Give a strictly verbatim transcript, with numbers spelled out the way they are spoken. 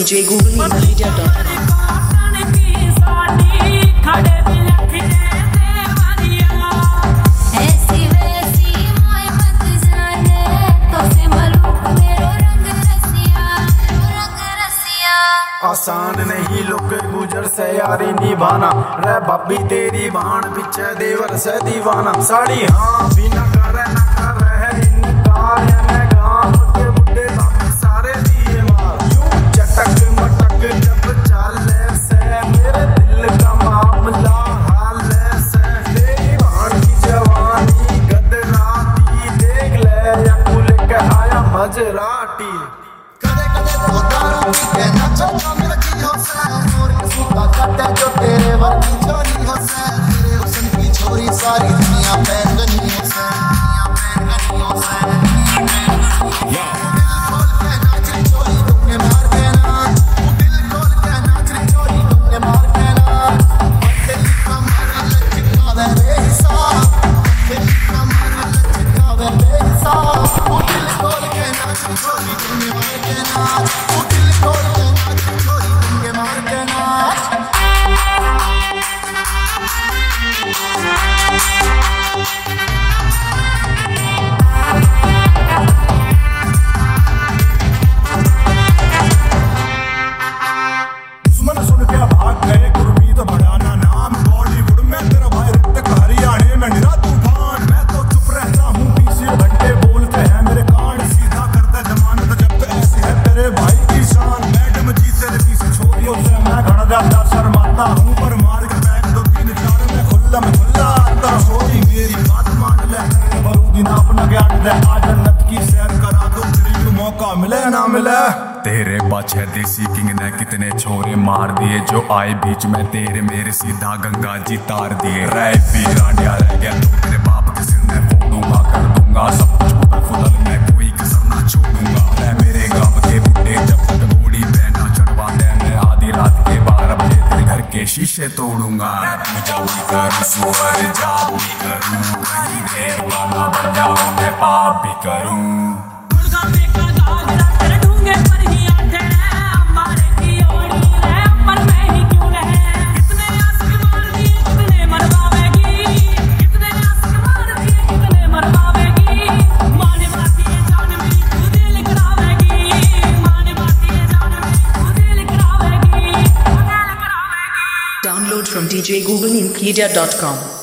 j google media dot com आसान नहीं लोग गुजर से यारी निभाना रे भाभी तेरी बाण पीछे देवर से दीवाना साड़ी हाँ बिना करे न कर रहे इनकार ने गांव के बुड्ढे बाप सारे दिए मार यूं चटक मटक जब चाले से मेरे दिल का मामला हाल से तेरी बाण की जवानी गदराती देख ले या कुल के आया मजराटी कदे कदे वो दारू पी के नाचो मेरा जी हो से मोरी सूता काटे जो तेरे वर्गी छोरी हो से तेरे हुस्न की छोरी सारी दुनिया पैंगनी हो से दुनिया पैंगनी हो से दिल खोल के नाच छोरी तुमने मार के ना दिल खोल के नाच छोरी तुमने मार के ना दिल का मार लचकावे बेहिसाब दिल का मार लचकावे बेहिसाब दिल खोल के नाच छोरी तुमने मार के ना दिल खोल के नाच छोरी तुमने मार के ना दुश्मन सुन के भाग गए गुरमीत बढ़ाना नाम बॉलीवुड में तेरा भाई ऋतिक हरियाणे में निरा तूफान मैं तो चुप रहता हूँ बीस घंटे बोलते हैं मेरे कान सीधा करता जमानत जब तो ऐसी है तेरे भाई की शान मैडम जी तेरे पीछे छोरियों से मैं खड़ा जाता शर्माता हूँ पर मार के बैग दो तीन चार में खुल्ला में खुल्ला आता छोरी मेरी बात मान ले बरूदी ना अपना ज्ञान दे आ जन्नत की सैर करा दो फिर भी मौका मिले ना मिले तेरे बच्चे देसी किंग ने कितने छोरे मार दिए जो आए बीच में तेरे मेरे सीधा गंगा जी तार दिए रे पीरानिया रह गया तो तेरे बाप के सिर में फोड़ूंगा कर दूंगा सब कुछ उतर फुदल में कोई कसर ना छोड़ूंगा रे मेरे गांव के बुड्ढे जब तक घोड़ी पे ना चढ़वा दे मैं आधी रात के बारह बजे तेरे घर के शीशे तोड़ूंगा पूजा भी कर सुअर जाप भी करूं कहीं देर वाला बन जाऊं मैं पाप भी करूं download from d j google media dot com